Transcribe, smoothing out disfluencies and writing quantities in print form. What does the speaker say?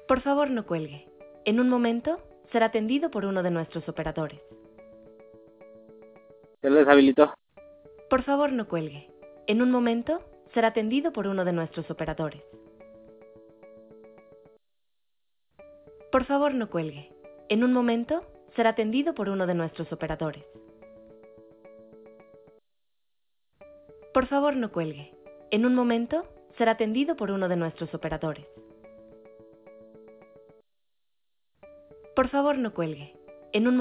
Por favor, no cuelgue. En un momento será atendido por uno de nuestros operadores. Se lo deshabilitó. Por favor, no cuelgue. En un momento será atendido por uno de nuestros operadores. Por favor, no cuelgue. En un momento será atendido por uno de nuestros operadores. Por favor, no cuelgue. En un momento será atendido por uno de nuestros operadores. Por favor, no cuelgue. En un